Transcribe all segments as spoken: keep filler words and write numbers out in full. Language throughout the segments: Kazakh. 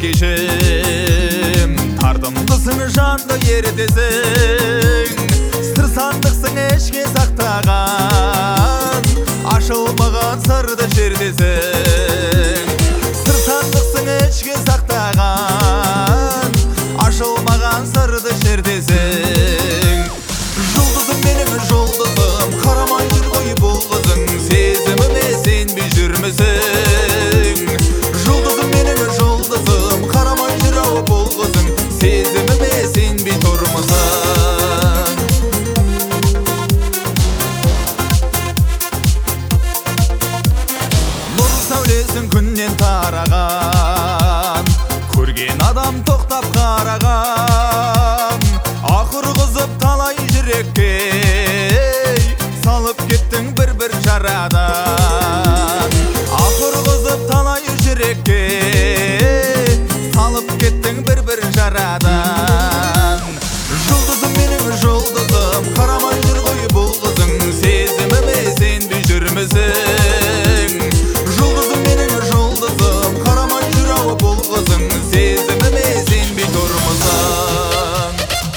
кешем, тартымдысың жанды еретесің, сыр сандықсың ешке сақтаған, ашылмаған сырды жердесің. Сыр сандықсың ешке сақтаған, ашылмаған сырды жердесің. Жұлдызым менің жұлдызым, қарамай жүр ғой бұл қызың, сезіміме сенбей жүрмісің? Жұлдызым менің жұлдызым, қарамай жүр ау бұл қызың, сезіміме сенбей тұрмысың? Нұр сәулесін күннен тараған, көрген адам тоқтап қараған, ақыр қызып талай жүрекке салып кеттің бір-бір жарадан. Ақыр қызып талай жүрекке салып кеттің бір-бір жарадан. Жұлдызым менің жұлдызым, қарамай жүр ғой бұл қызың, сезіміме сенбей жүрмісің? Жұлдызым менің жұлдызым, қарамай жүр ау бұл қызың, сезіміме сенбей тұрмысың?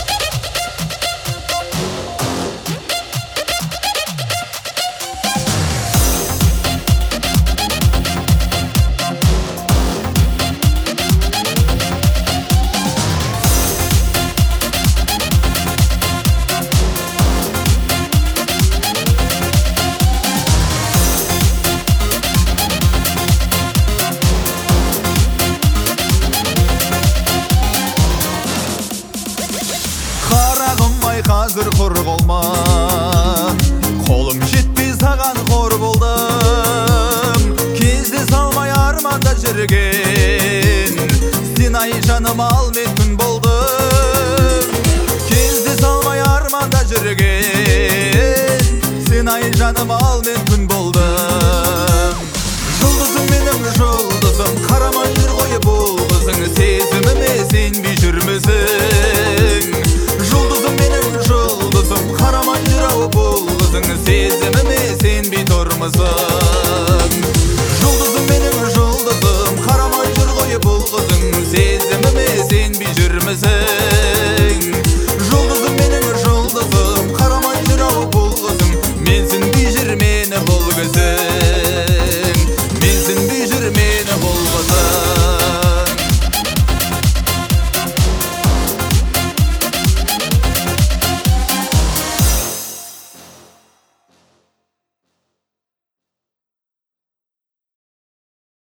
Қарағым-ай қазір құр болма, қолым жетпей саған қор болдым. Кезде салмай арманда жүрген, сен ай жаным ал мен күн болдым. Кезде салмай арманда жүрген, сен ай жаным ал мен күн болдым. Жұлдызым менің жұлдызым, қарамай жүр ғой бұл қызың, сезіміме сенбей жүрмісің? Жұлдызым менің жұлдызым, қарамай жүр ау бұл қызың, сезіміме сенбей тұрмысың? Жұлдызым менің жұлдызым, қарамай жүр ғой бұл қызың, сезіміме сенбей жүрмісің? Жұлдызым менің жұлдызым, қарамай жүр ау бұл қызың, менсінбей жүр мені бұл кісің, менсін